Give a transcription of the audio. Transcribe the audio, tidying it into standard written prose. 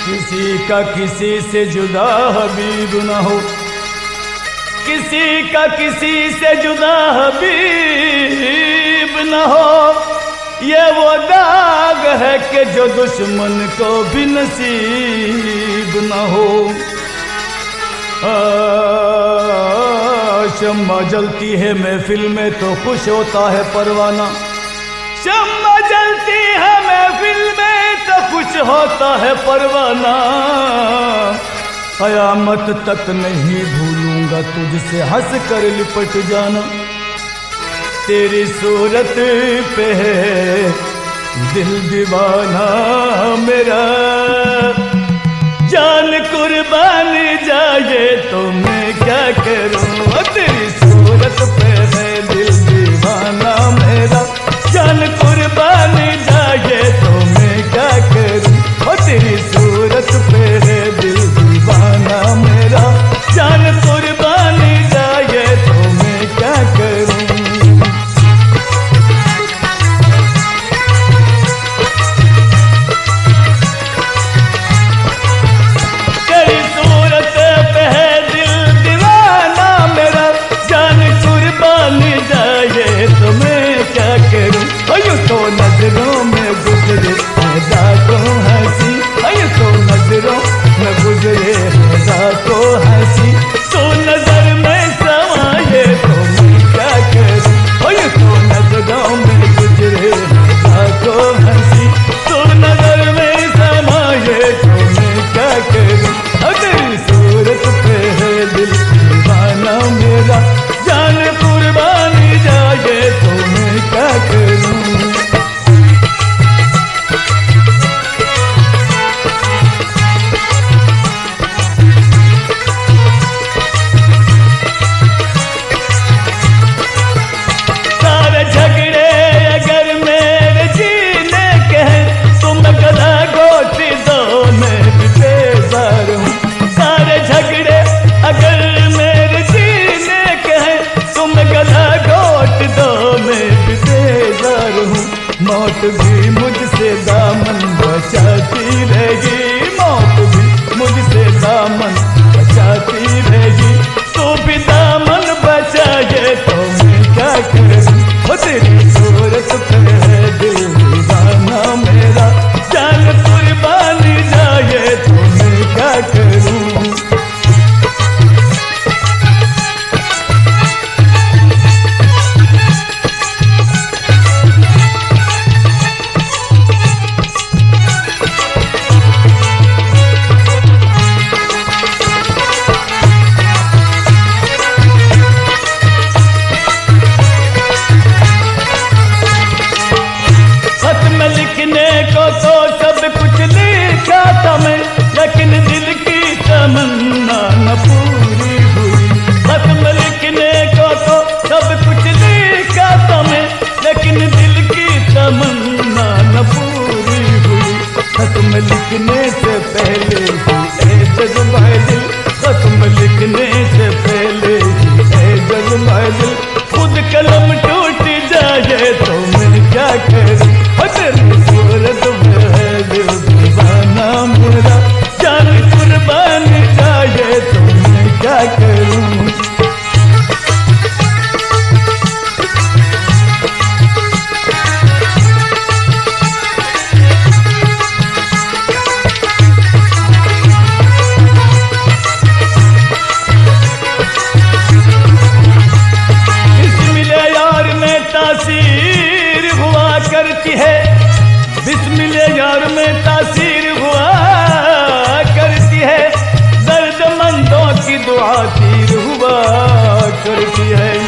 किसी का किसी से जुदा हबीब न हो, किसी का किसी से जुदा हबीब न हो। ये वो दाग है कि जो दुश्मन को भी नसीब न हो। शम्मा जलती है महफिल में तो खुश होता है परवाना, शम्मा जलती है महफिल में तो खुश होता है परवाना। कयामत तक नहीं भूलूंगा तुझसे हंस कर लिपट जाना। तेरी सूरत पे है दिल दीवाना मेरा, जान कुर्बान जाए तो मैं क्या करूं। तेरी सूरत पे है दिल दीवाना मेरा, जान कुर्बान जाए तो मैं क्या करूं। तेरी सूरत पे है दिल दीवाना मेरा, जान कुर्बान जाए तो मैं क्या करूं। तो नजरों में गुजरे रातों हंसी, तो नजरों में गुजरे रातों हंसी। तो नजर में समाये तो मैं क्या करूं। तो नजरों में गुजरे रातों हंसी, तो नजर में समाये तो मैं क्या करूं। तेरी सूरत पे है दिल दीवाना मेरा, जान कुर्बानी जाए तो मैं क्या करूं। मौत भी मुझसे दामन बचाती रहेगी, मौत भी मुझसे दामन बचाती रहेगी। तू भी दामन बचाए तो मैं क्या करूं। तेरी सूरत पे है दिल दीवाना मेरा, जान कुर्बान जाए तो मैं क्या करूं। लेकिन दिल की तमन्ना न पूरी हुई। खत में लिखने को तो सब कुछ लिखा था मैं, लेकिन दिल की तमन्ना न पूरी हुई। खत में लिखने से पहले ही ए जज्बाए दिल, खत में लिखने से पहले ही ए जज्बाए दिल। खुद कलम टूट जाए तो मैं क्या करूं। तेरी सूरत में है दिल दीवाना मेरा, जान कुर्बान जाए तो मैं क्या करूं। बिस्मिल्लाह यार में तासीर हुआ करती है, बिस्मिल्लाह यार में तासीर हुआ करती है। दर्दमंदों की दुआ तीर हुआ करती है।